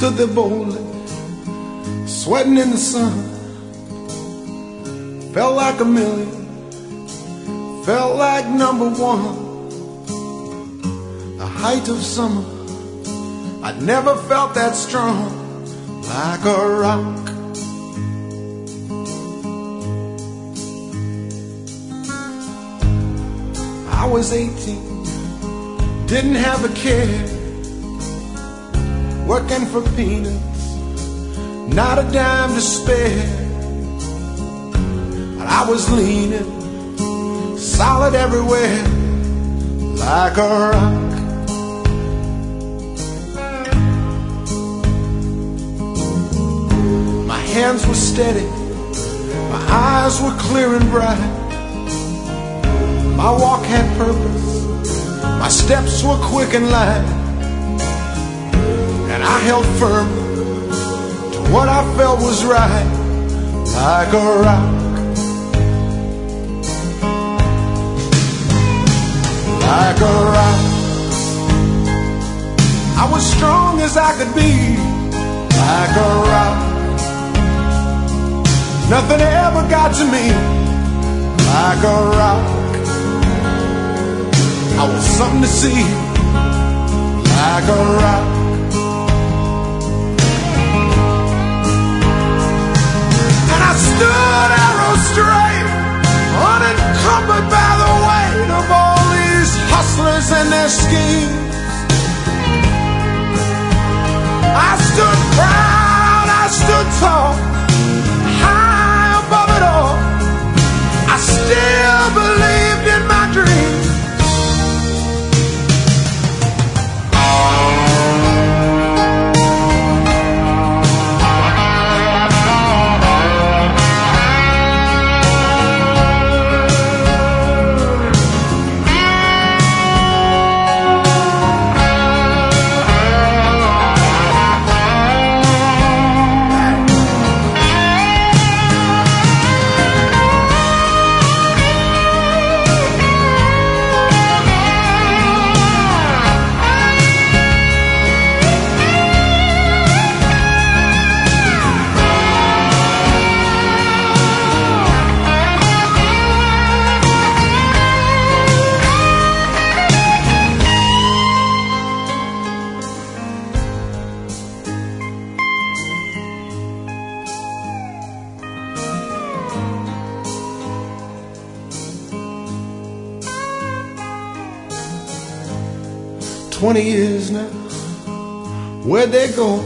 stood there boldly, sweating in the sun. Felt like a million, felt like number one. The height of summer, I'd never felt that strong, like a rock. I was 18, didn't have a care, working for peanuts, not a dime to spare. But I was leaning, solid everywhere, like a rock. My hands were steady, my eyes were clear and bright. My walk had purpose, my steps were quick and light, and I held firm to what I felt was right, like a rock. Like a rock. I was strong as I could be, like a rock. Nothing ever got to me, like a rock. I was something to see, like a rock. And I stood arrow straight, unencumbered by the weight of all these hustlers and their schemes. I stood proud, I stood tall, high above it all. I still believed in my dreams. 20 years now, where'd they go?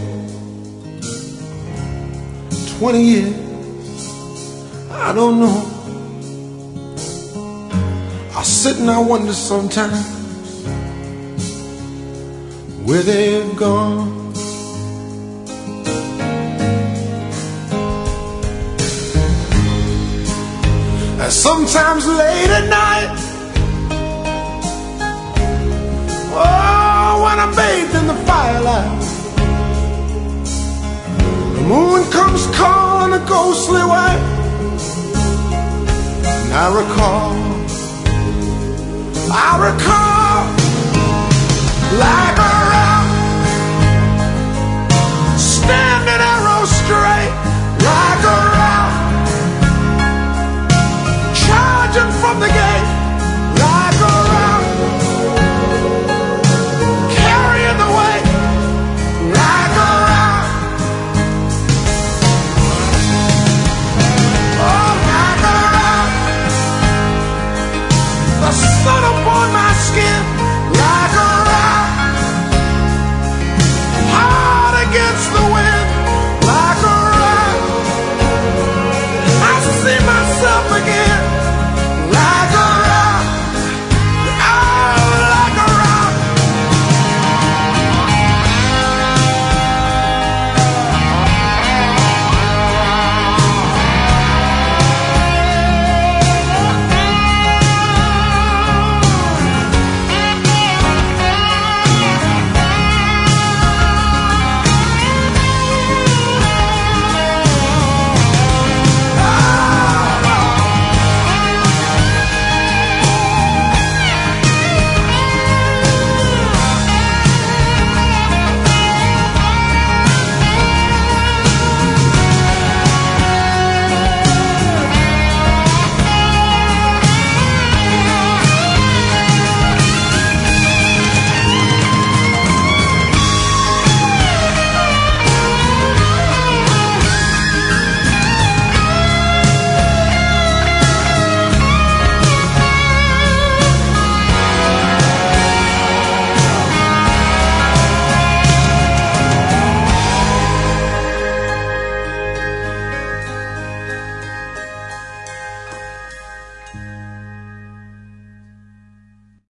20 years, I don't know. I sit and I wonder sometimes where they've gone. And sometimes late at night, oh, when I'm bathed in the firelight, the moon comes calling a ghostly way, and I recall like